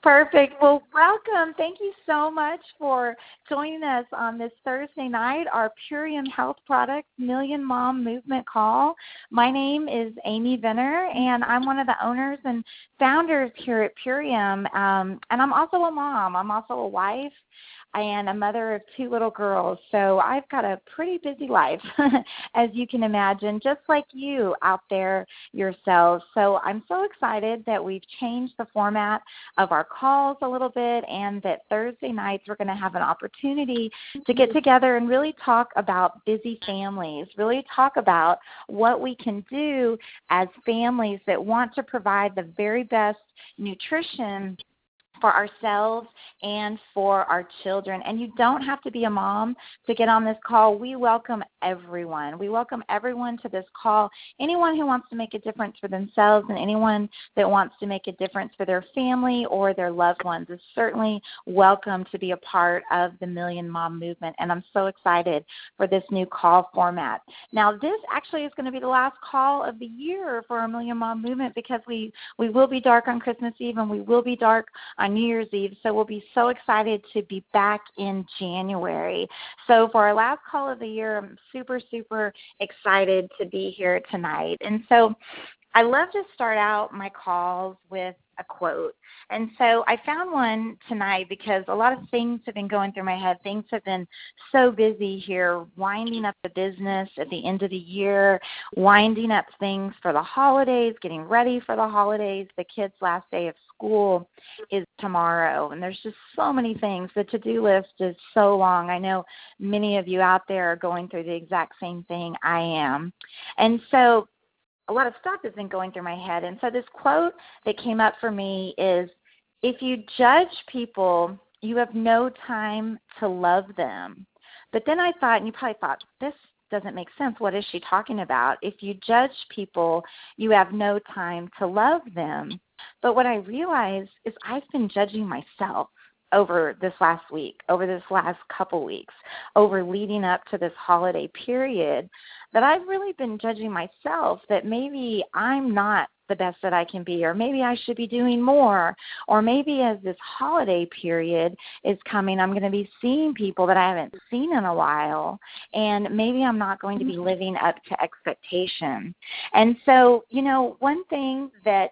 Perfect. Well, welcome. Thank you so much for joining us on this Thursday night, our Purium Health Products Million Mom Movement call. My name is Amy Venner, and I'm one of the owners and founders here at Purium. And I'm also a mom. I'm also a wife and a mother of two little girls. So I've got a pretty busy life, as you can imagine, just like you out there yourselves. So I'm so excited that we've changed the format of our calls a little bit, and that Thursday nights we're going to have an opportunity to get together and really talk about busy families, really talk about what we can do as families that want to provide the very best nutrition for ourselves and for our children. And you don't have to be a mom to get on this call. We welcome everyone. We welcome everyone to this call. Anyone who wants to make a difference for themselves and anyone that wants to make a difference for their family or their loved ones is certainly welcome to be a part of the Million Mom Movement. And I'm so excited for this new call format. Now, this actually is going to be the last call of the year for our Million Mom Movement, because we will be dark on Christmas Eve and we will be dark on New Year's Eve, so we'll be so excited to be back in January. So for our last call of the year, I'm super, super excited to be here tonight. And so I love to start out my calls with a quote. And so I found one tonight because a lot of things have been going through my head. Things have been so busy here, winding up the business at the end of the year, winding up things for the holidays, getting ready for the holidays. The kids' last day of school is tomorrow, and there's just so many things. The to-do list is so long. I know many of you out there are going through the exact same thing I am. And so a lot of stuff has been going through my head. And so this quote that came up for me is, if you judge people, you have no time to love them. But then I thought, and you probably thought, this doesn't make sense. What is she talking about? If you judge people, you have no time to love them. But what I realized is I've been judging myself over this last week, over this last couple weeks, over leading up to this holiday period, that I've really been judging myself that maybe I'm not the best that I can be, or maybe I should be doing more, or maybe as this holiday period is coming, I'm going to be seeing people that I haven't seen in a while, and maybe I'm not going to be living up to expectation. And so, one thing that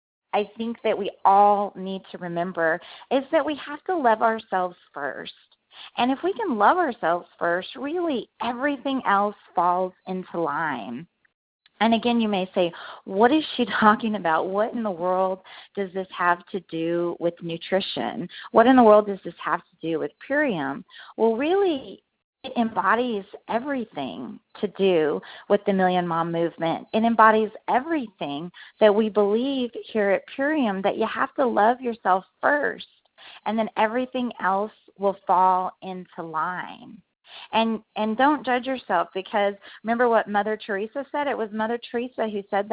I think that we all need to remember is that we have to love ourselves first. And if we can love ourselves first, really everything else falls into line. And again, you may say, what is she talking about? What in the world does this have to do with nutrition? What in the world does this have to do with Purium? Well, really, it embodies everything to do with the Million Mom Movement. It embodies everything that we believe here at Purium, that you have to love yourself first, and then everything else will fall into line. And don't judge yourself, because remember what Mother Teresa said? It was Mother Teresa who said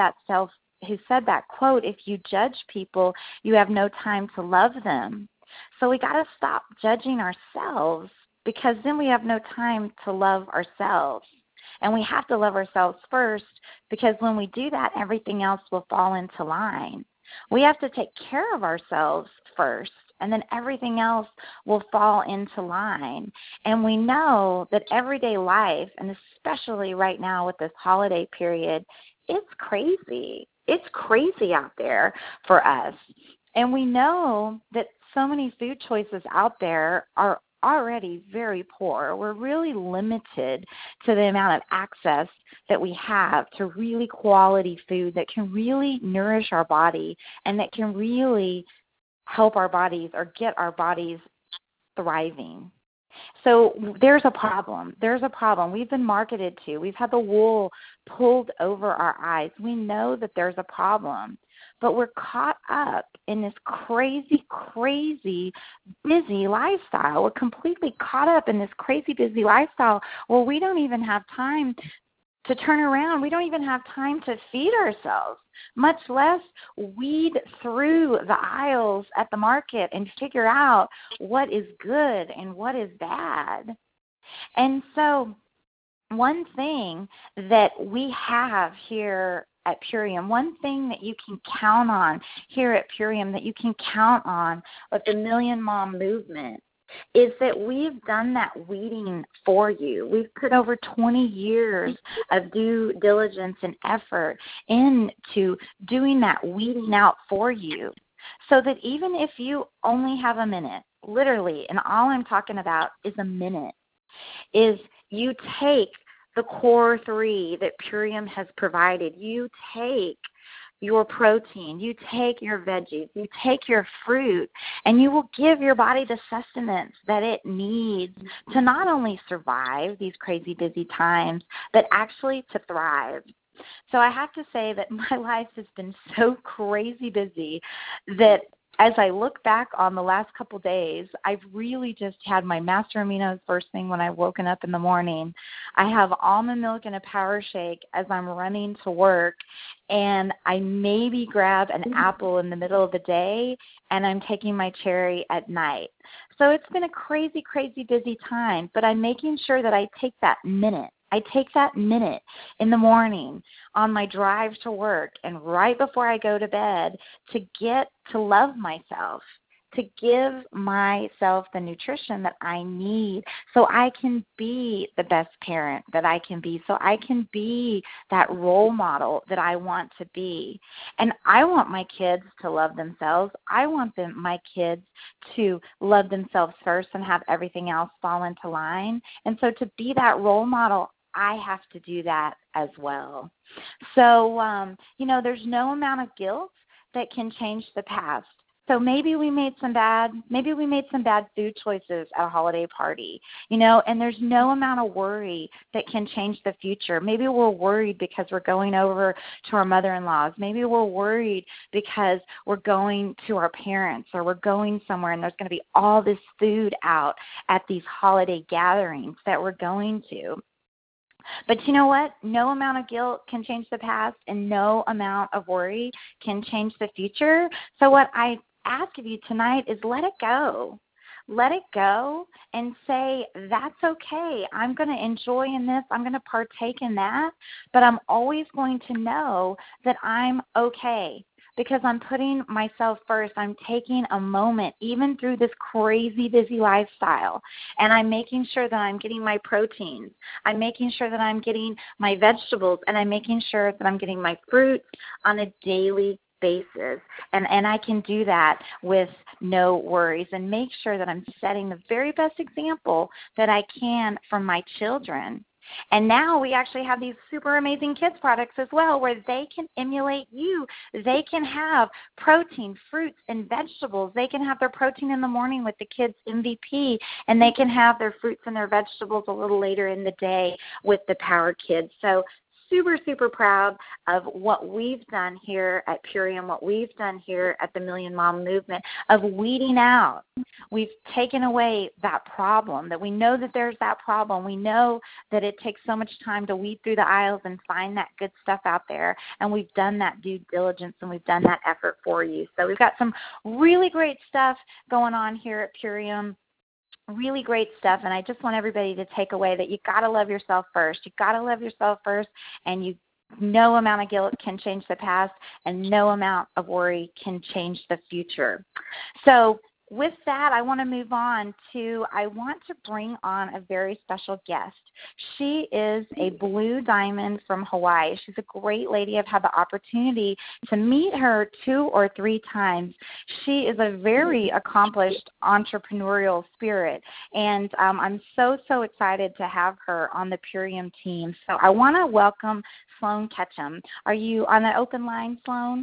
that quote, if you judge people, you have no time to love them. So we got to stop judging ourselves, because then we have no time to love ourselves. And we have to love ourselves first, because when we do that, everything else will fall into line. We have to take care of ourselves first, and then everything else will fall into line. And we know that everyday life, and especially right now with this holiday period, it's crazy. It's crazy out there for us. And we know that so many food choices out there are already very poor. We're really limited to the amount of access that we have to really quality food that can really nourish our body and that can really help our bodies or get our bodies thriving. So there's a problem. There's a problem. We've been marketed to. We've had the wool pulled over our eyes. We know that there's a problem. But we're caught up in this crazy, crazy busy lifestyle. We're completely caught up in this crazy busy lifestyle where we don't even have time to turn around. We don't even have time to feed ourselves, much less weed through the aisles at the market and figure out what is good and what is bad. And so one thing that we have here at Purium, one thing that you can count on here at Purium, that you can count on with the Million Mom movement, is that we've done that weeding for you. We've put over 20 years of due diligence and effort into doing that weeding out for you, so that even if you only have a minute, literally, and all I'm talking about is a minute, is you take the core 3 that Purium has provided. You take your protein, you take your veggies, you take your fruit, and you will give your body the sustenance that it needs to not only survive these crazy busy times, but actually to thrive. So I have to say that my life has been so crazy busy that as I look back on the last couple days, I've really just had my Master Aminos first thing when I've woken up in the morning. I have almond milk and a power shake as I'm running to work, and I maybe grab an apple in the middle of the day, and I'm taking my cherry at night. So it's been a crazy, crazy busy time, but I'm making sure that I take that minute. I take that minute in the morning on my drive to work and right before I go to bed to get to love myself, to give myself the nutrition that I need so I can be the best parent that I can be, so I can be that role model that I want to be. And I want my kids to love themselves. I want my kids to love themselves first and have everything else fall into line. And so to be that role model, I have to do that as well. So, there's no amount of guilt that can change the past. So maybe we made some bad food choices at a holiday party, and there's no amount of worry that can change the future. Maybe we're worried because we're going over to our mother-in-laws. Maybe we're worried because we're going to our parents or we're going somewhere and there's going to be all this food out at these holiday gatherings that we're going to. But you know what? No amount of guilt can change the past, and no amount of worry can change the future. So what I ask of you tonight is let it go. Let it go and say, that's okay. I'm going to enjoy in this. I'm going to partake in that. But I'm always going to know that I'm okay, because I'm putting myself first. I'm taking a moment, even through this crazy busy lifestyle, and I'm making sure that I'm getting my proteins. I'm making sure that I'm getting my vegetables, and I'm making sure that I'm getting my fruits on a daily basis. And I can do that with no worries and make sure that I'm setting the very best example that I can for my children. And now we actually have these super amazing kids products as well, where they can emulate you. They can have protein, fruits, and vegetables. They can have their protein in the morning with the kids MVP, and they can have their fruits and their vegetables a little later in the day with the Power Kids. So super, super proud of what we've done here at Purium, what we've done here at the Million Mom Movement of weeding out. We've taken away that problem, that we know that there's that problem. We know that it takes so much time to weed through the aisles and find that good stuff out there, and we've done that due diligence and we've done that effort for you. So we've got some really great stuff going on here at Purium. Really great stuff, and I just want everybody to take away that you got to love yourself first. You got to love yourself first, and no amount of guilt can change the past, and no amount of worry can change the future. So with that, I want to move on to, I want to bring on a very special guest. She is a Blue Diamond from Hawaii. She's a great lady. I've had the opportunity to meet her 2 or 3 times. She is a very accomplished entrepreneurial spirit, and I'm so, so excited to have her on the Purium team. So I want to welcome Sloan Ketchum. Are you on the open line, Sloan?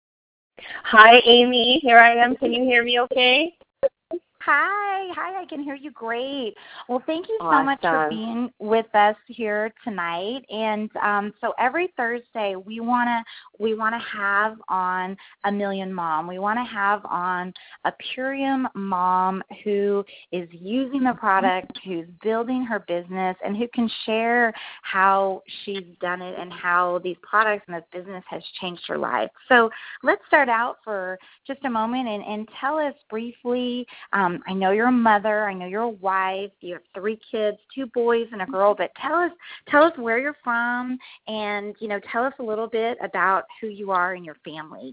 Hi, Amy. Here I am. Can you hear me okay? Hi, I can hear you great. Well, thank you so much for being with us here tonight. And so every Thursday we wanna have on a Million Mom. We want to have on a Purium mom who is using the product, who's building her business, and who can share how she's done it and how these products and this business has changed her life. So let's start out for just a moment and tell us briefly I know you're a mother. I know you're a wife. You have 3 kids, 2 boys and a girl. But tell us where you're from, and tell us a little bit about who you are and your family.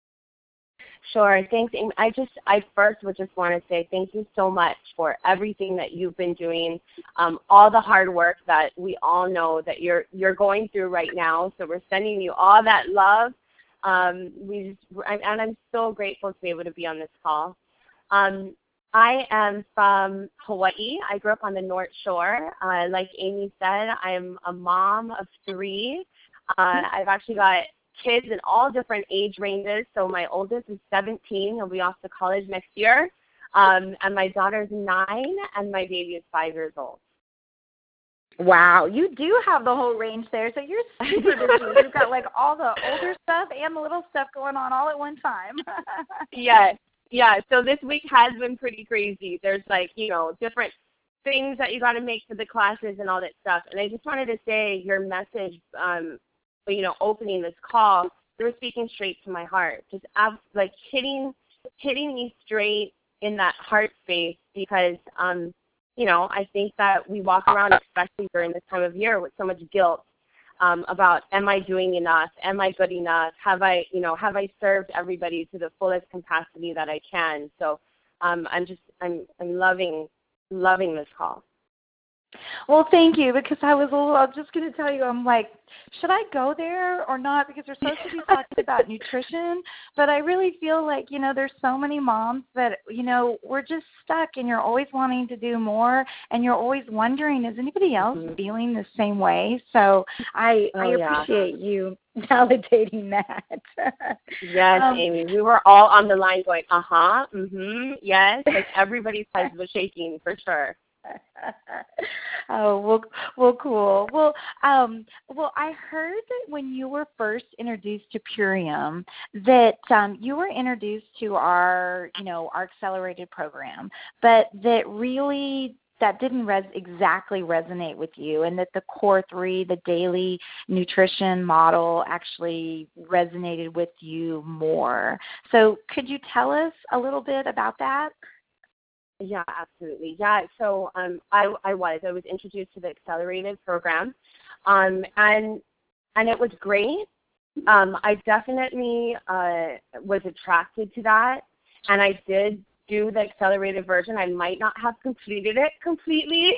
Sure. Thanks, Amy. I first would just want to say thank you so much for everything that you've been doing, all the hard work that we all know that you're going through right now. So we're sending you all that love. And I'm so grateful to be able to be on this call. I am from Hawaii. I grew up on the North Shore. Like Amy said, I'm a mom of 3. I've actually got kids in all different age ranges. So my oldest is 17. He'll be off to college next year. And my daughter's 9, and my baby is 5 years old. Wow, you do have the whole range there. So you're super busy. You've got like all the older stuff and the little stuff going on all at one time. Yes. Yeah. So this week has been pretty crazy. There's different things that you got to make for the classes and all that stuff. And I just wanted to say your message, opening this call, you were speaking straight to my heart, just like hitting me straight in that heart space, because, I think that we walk around, especially during this time of year, with so much guilt about, am I doing enough? Am I good enough? Have I served everybody to the fullest capacity that I can? So I'm loving this call. Well, thank you, because I was just going to tell you, I'm like, should I go there or not? Because we're supposed to be talking about nutrition, but I really feel like, there's so many moms that, we're just stuck, and you're always wanting to do more, and you're always wondering, is anybody else feeling the same way? So I appreciate you validating that. Yes, Amy. We were all on the line going, yes. Like everybody's head was shaking for sure. Oh, well, cool. Well, I heard that when you were first introduced to Purium, that you were introduced to our accelerated program, but that didn't exactly resonate with you, and that the Core 3, the daily nutrition model, actually resonated with you more. So could you tell us a little bit about that? Yeah, absolutely. Yeah, so I was introduced to the accelerated program, and it was great. I definitely was attracted to that, and I did do the accelerated version. I might not have completed it completely,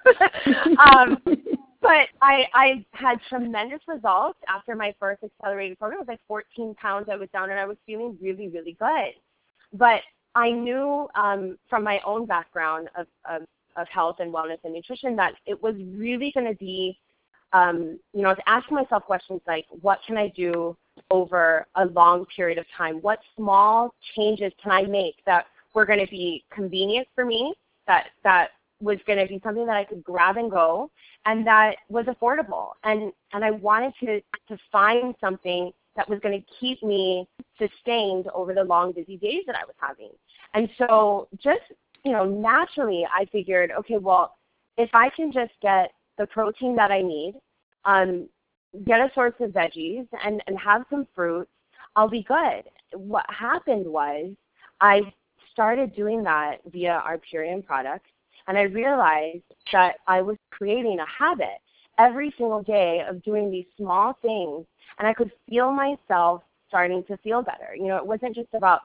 but I had tremendous results after my first accelerated program. It was like 14 pounds I was down, and I was feeling really, really good. But I knew from my own background of health and wellness and nutrition that it was really going to be, I was asking myself questions like, what can I do over a long period of time? What small changes can I make that were going to be convenient for me, that was going to be something that I could grab and go, and that was affordable. And I wanted to find something that was going to keep me sustained over the long, busy days that I was having. And so just, naturally I figured, okay, well, if I can just get the protein that I need, get a source of veggies, and have some fruit, I'll be good. What happened was I started doing that via our Purium products, and I realized that I was creating a habit every single day of doing these small things, and I could feel myself starting to feel better. It wasn't just about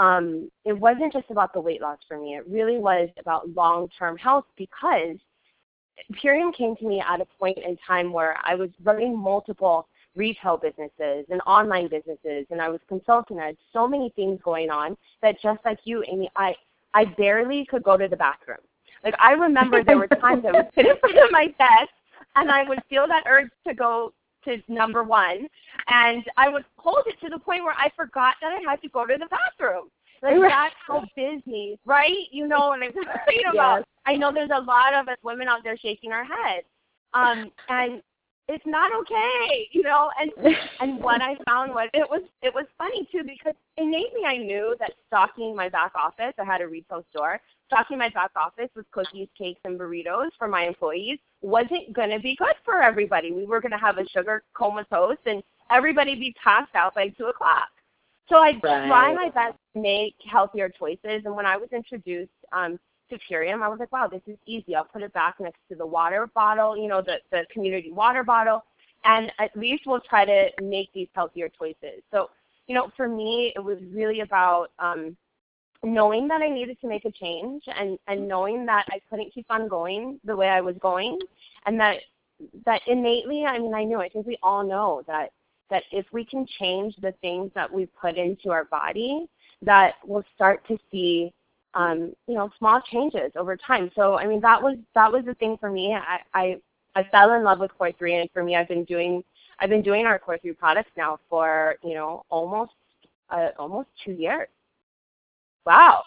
the weight loss for me. It really was about long-term health, because Purium came to me at a point in time where I was running multiple retail businesses and online businesses, and I was consulting. I had so many things going on that, just like you, Amy, I barely could go to the bathroom. Like, I remember there were times I would sit in front of my desk, and I would feel that urge to go to number 1, and I would hold it to the point where I forgot that I had to go to the bathroom. Like, that's how busy, right? And I'm talking about. I know there's a lot of us women out there shaking our heads, and it's not okay, And what I found was it was funny too, because innately I knew that stocking my back office, I had a retail store, stocking my back office with cookies, cakes, and burritos for my employees wasn't going to be good for everybody. We were going to have a sugar comatose, and everybody be passed out by 2 o'clock. So I try my best to make healthier choices. And when I was introduced to Purium, I was like, wow, this is easy. I'll put it back next to the water bottle, the community water bottle, and at least we'll try to make these healthier choices. So, for me, it was really about knowing that I needed to make a change and knowing that I couldn't keep on going the way I was going, and that innately, I knew, I think we all know that if we can change the things that we put into our body, that we'll start to see, small changes over time. So, that was the thing for me. I fell in love with Core3, and for me, I've been doing our Core3 products now for, almost 2 years. Wow,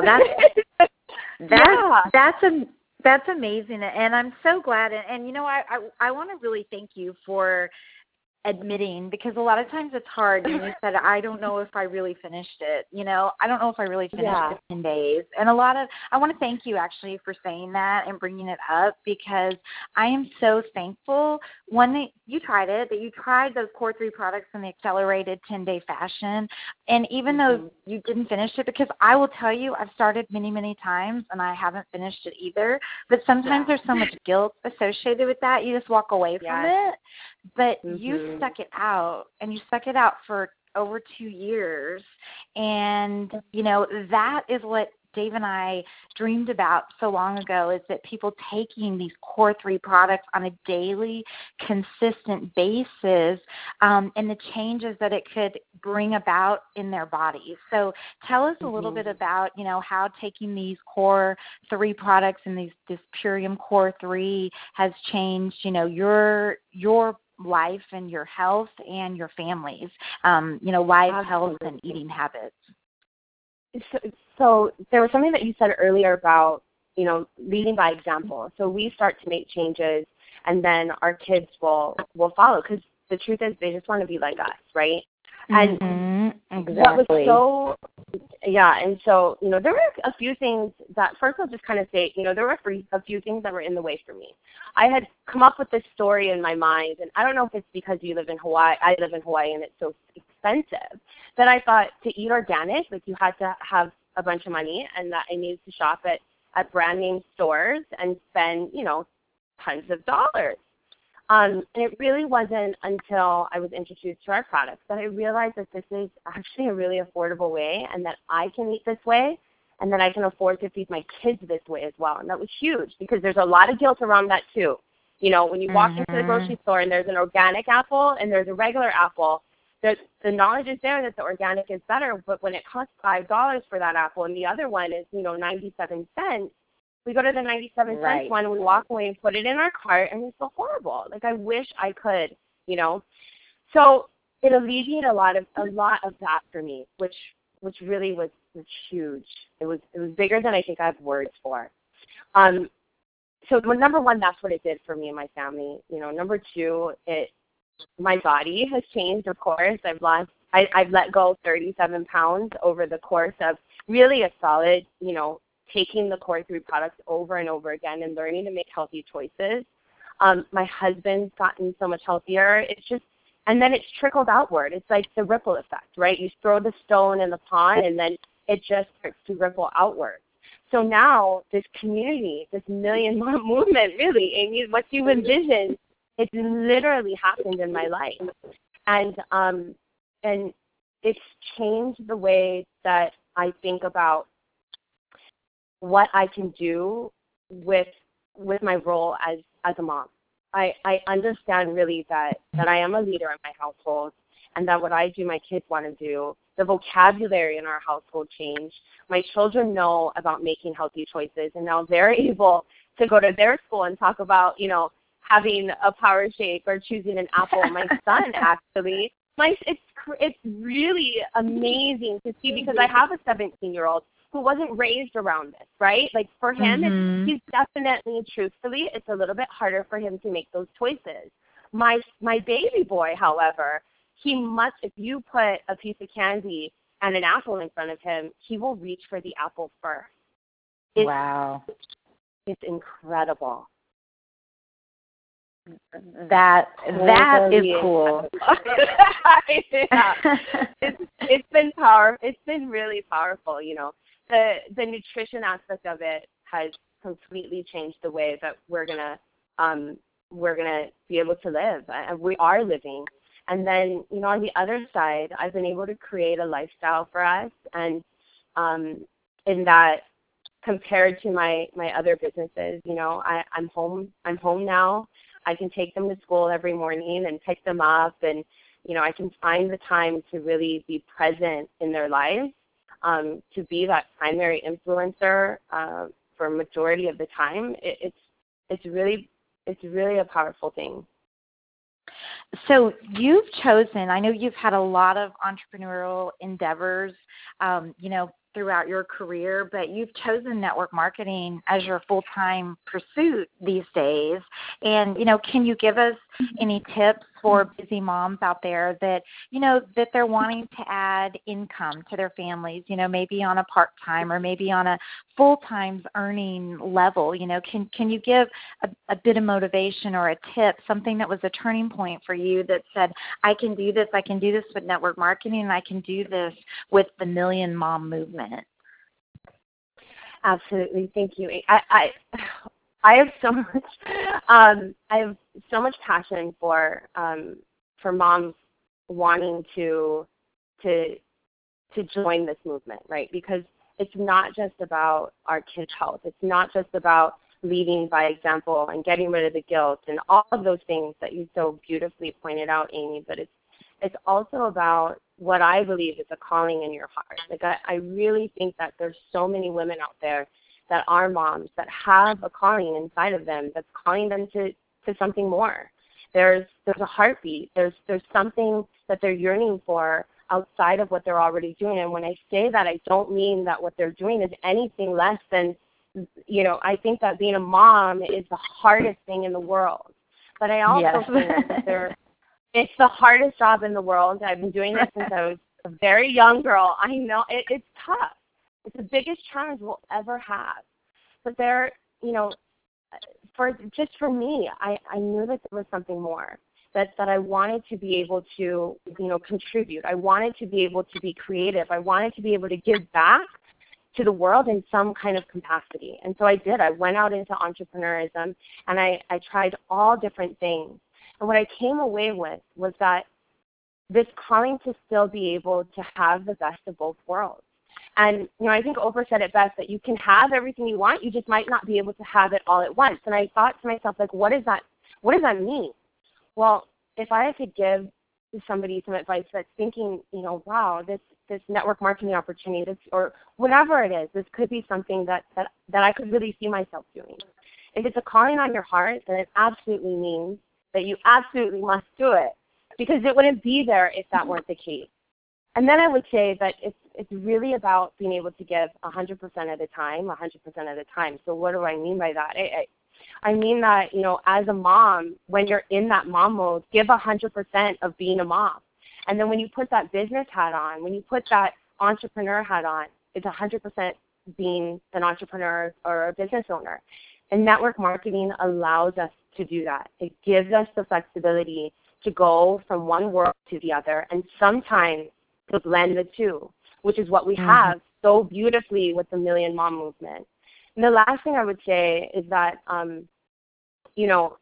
that's amazing, and I'm so glad. And I want to really thank you for admitting, because a lot of times it's hard. And you said, I don't know if I really finished it. I don't know if I really finished it in 10 days. And I want to thank you actually for saying that and bringing it up, because I am so thankful, one, that you tried it, that you tried those Core3 products in the accelerated 10-day fashion. And even though you didn't finish it, because I will tell you, I've started many, many times and I haven't finished it either. But sometimes there's so much guilt associated with that. You just walk away from it. But you stuck it out, and you stuck it out for over 2 years. And, that is what Dave and I dreamed about so long ago, is that people taking these Core3 products on a daily, consistent basis, and the changes that it could bring about in their bodies. So tell us a little bit about, how taking these Core3 products and this Purium Core3 has changed, your life and your health and your families, life, health, and eating habits. So there was something that you said earlier about, leading by example. So we start to make changes, and then our kids will follow, because the truth is they just want to be like us, right? And exactly. And so, there were a few things that, first I'll just kind of say, there were a few things that were in the way for me. I had come up with this story in my mind, and I don't know if it's because you live in Hawaii, I live in Hawaii, and it's so expensive, that I thought to eat organic, like, you had to have a bunch of money, and that I needed to shop at brand name stores and spend, tons of dollars. And it really wasn't until I was introduced to our products that I realized that this is actually a really affordable way, and that I can eat this way, and that I can afford to feed my kids this way as well. And that was huge, because there's a lot of guilt around that too. When you walk into the grocery store and there's an organic apple and there's a regular apple, the knowledge is there that the organic is better, but when it costs $5 for that apple and the other one is, 97 cents, we go to the 97 cents one, and we walk away and put it in our cart, and we feel horrible. Like, I wish I could, So it alleviated a lot of that for me, which really was huge. It was bigger than I think I have words for. So number one, that's what it did for me and my family. Number two, my body has changed, of course. I've let go 37 pounds over the course of really a solid, taking the Core3 products over and over again and learning to make healthy choices. My husband's gotten so much healthier. And then it's trickled outward. It's like the ripple effect, right? You throw the stone in the pond, and then it just starts to ripple outward. So now this community, this Million Mom movement, really, Amy, what you envisioned, it's literally happened in my life. And it's changed the way that I think about what I can do with my role as a mom. I understand really that I am a leader in my household, and that what I do, my kids want to do. The vocabulary in our household changed. My children know about making healthy choices, and now they're able to go to their school and talk about, having a power shake or choosing an apple. My son actually, it's really amazing to see, because I have a 17-year-old who wasn't raised around this, right? Like, for him, he's definitely, truthfully, it's a little bit harder for him to make those choices. My baby boy, however, if you put a piece of candy and an apple in front of him, he will reach for the apple first. Wow. It's incredible. That is cool. it's been power. It's been really powerful. You know, the nutrition aspect of it has completely changed the way that we're gonna be able to live. And we are living. And then, you know, on the other side, I've been able to create a lifestyle for us, and in that, compared to my other businesses, you know, I'm home now. I can take them to school every morning and pick them up, and you know, I can find the time to really be present in their lives, to be that primary influencer for a majority of the time. It's really a powerful thing. So you've chosen, I know you've had a lot of entrepreneurial endeavors, you know, throughout your career, but you've chosen network marketing as your full-time pursuit these days. And, you know, can you give us any tips for busy moms out there that, you know, that they're wanting to add income to their families, you know, maybe on a part-time or maybe on a full-time earning level? You know, can you give a bit of motivation or a tip, something that was a turning point for you that said, I can do this with network marketing, and I can do this with the Million Mom movement? Absolutely, thank you. I have so much passion for moms wanting to join this movement, right? Because it's not just about our kids' health. It's not just about leading by example and getting rid of the guilt and all of those things that you so beautifully pointed out, Amy. But it's also about what I believe is a calling in your heart. Like I really think that there's so many women out there that are moms that have a calling inside of them that's calling them to something more. There's a heartbeat. There's something that they're yearning for outside of what they're already doing. And when I say that, I don't mean that what they're doing is anything less than, you know, I think that being a mom is the hardest thing in the world. But I also think that it's the hardest job in the world. I've been doing this since I was a very young girl. I know it's tough. It's the biggest challenge we'll ever have. But there, you know, for me, I knew that there was something more, that I wanted to be able to, you know, contribute. I wanted to be able to be creative. I wanted to be able to give back to the world in some kind of capacity. And so I did. I went out into entrepreneurism, and I tried all different things. And what I came away with was that this calling to still be able to have the best of both worlds. And, you know, I think Oprah said it best, that you can have everything you want, you just might not be able to have it all at once. And I thought to myself, like, what does that mean? Well, if I could give somebody some advice that's thinking, you know, wow, this network marketing opportunity, or whatever it is, this could be something that I could really see myself doing. If it's a calling on your heart, then it absolutely means that you absolutely must do it, because it wouldn't be there if that weren't the case. And then I would say that it's really about being able to give 100% of the time. So what do I mean by that? I mean that, you know, as a mom, when you're in that mom mode, give 100% of being a mom. And then when you put that business hat on, when you put that entrepreneur hat on, it's 100% being an entrepreneur or a business owner. And network marketing allows us to do that. It gives us the flexibility to go from one world to the other, and sometimes to blend the two, which is what we have so beautifully with the Million Mom movement. And the last thing I would say is that, you know,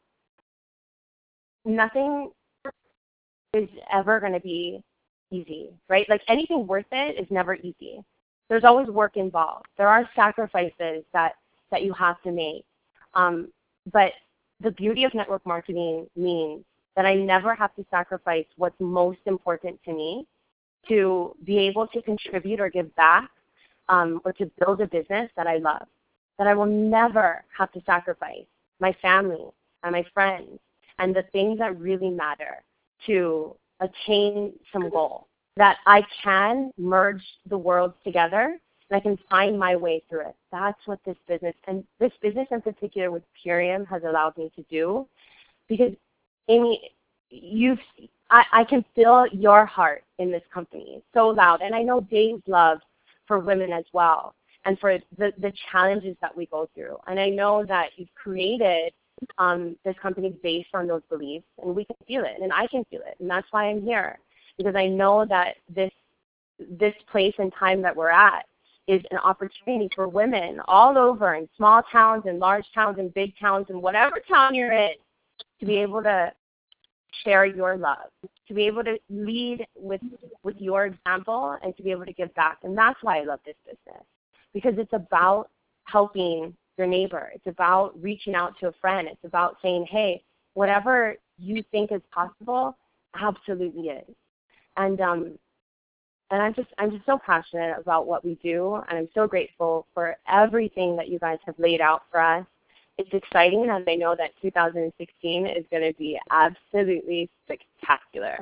nothing is ever going to be easy, right? Like anything worth it is never easy. There's always work involved. There are sacrifices that you have to make. But the beauty of network marketing means that I never have to sacrifice what's most important to me to be able to contribute or give back, or to build a business that I love. That I will never have to sacrifice my family and my friends and the things that really matter to attain some goal. That I can merge the worlds together and I can find my way through it. That's what this business in particular with Purium has allowed me to do. Because, Amy, I can feel your heart in this company so loud. And I know Dave's love for women as well, and for the challenges that we go through. And I know that you've created this company based on those beliefs, and we can feel it, and I can feel it. And that's why I'm here, because I know that this this place and time that we're at is an opportunity for women all over in small towns and large towns and big towns and whatever town you're in to be able to share your love, to be able to lead with your example and to be able to give back. And that's why I love this business, because it's about helping your neighbor. It's about reaching out to a friend. It's about saying, hey, whatever you think is possible absolutely is. And I'm just so passionate about what we do, and I'm so grateful for everything that you guys have laid out for us. It's exciting, and I know that 2016 is going to be absolutely spectacular.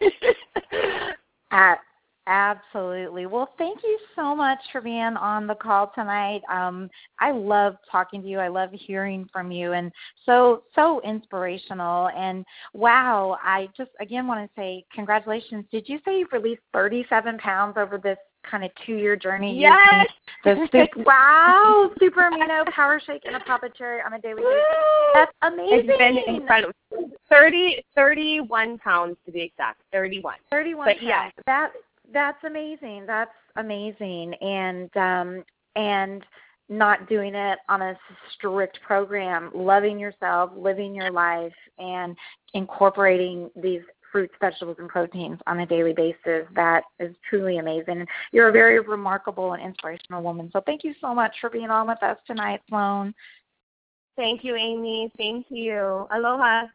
Absolutely. Well, thank you so much for being on the call tonight. I love talking to you. I love hearing from you, and so inspirational. And wow, I just again want to say congratulations. Did you say you've released 37 pounds over this kind of 2-year journey? Yes. Wow, Super Amino Power Shake and a Papa Cherry on a daily basis. That's amazing. It's been incredible. 31 pounds to be exact. 31. 31 but pounds. Yeah. That's amazing. That's amazing. And not doing it on a strict program, loving yourself, living your life, and incorporating these fruits, vegetables, and proteins on a daily basis. That is truly amazing. You're a very remarkable and inspirational woman. So thank you so much for being on with us tonight, Sloan. Thank you, Amy. Thank you. Aloha.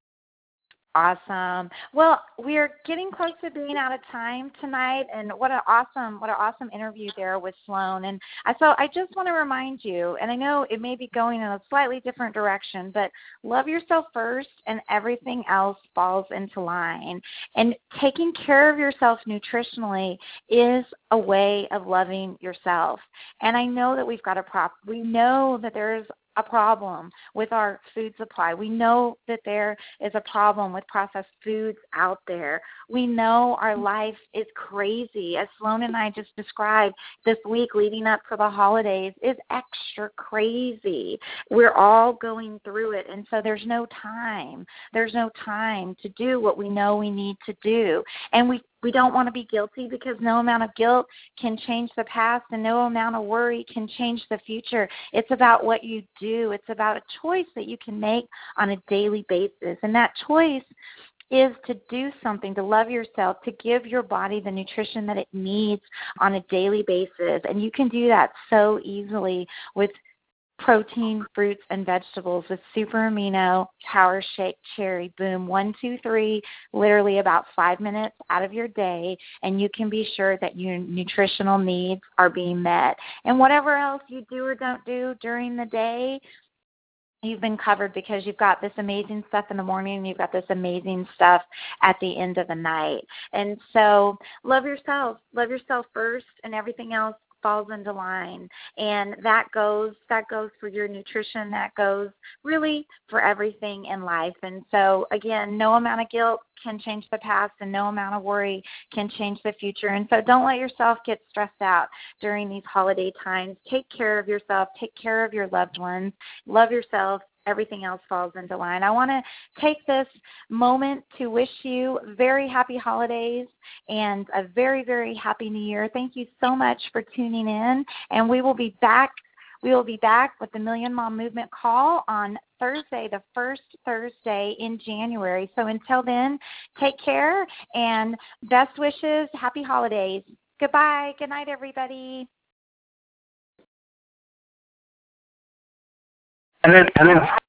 Awesome. Well, we're getting close to being out of time tonight, and what an awesome interview there with Sloan. And so I just want to remind you, and I know it may be going in a slightly different direction, but love yourself first, and everything else falls into line. And taking care of yourself nutritionally is a way of loving yourself. And I know that we know that there's a problem with our food supply. We know that there is a problem with processed foods out there. We know our life is crazy. As Sloan and I just described, this week leading up to the holidays is extra crazy. We're all going through it, and so there's no time. There's no time to do what we know we need to do. And we don't want to be guilty, because no amount of guilt can change the past, and no amount of worry can change the future. It's about what you do. It's about a choice that you can make on a daily basis. And that choice is to do something, to love yourself, to give your body the nutrition that it needs on a daily basis. And you can do that so easily with protein, fruits, and vegetables with Super Amino Power Shake Cherry. Boom, 1, 2, 3, literally about 5 minutes out of your day, and you can be sure that your nutritional needs are being met. And whatever else you do or don't do during the day, you've been covered, because you've got this amazing stuff in the morning and you've got this amazing stuff at the end of the night. And so love yourself first, and everything else falls into line. And that goes for your nutrition. That goes really for everything in life. And so again, no amount of guilt can change the past, and no amount of worry can change the future. And so don't let yourself get stressed out during these holiday times. Take care of yourself. Take care of your loved ones. Love yourself. Everything else falls into line. I want to take this moment to wish you very happy holidays and a very, very happy new year. Thank you so much for tuning in, and we will be back. We will be back with the Million Mom Movement call on Thursday, the first Thursday in January. So until then, take care and best wishes. Happy holidays. Goodbye. Good night, everybody. And then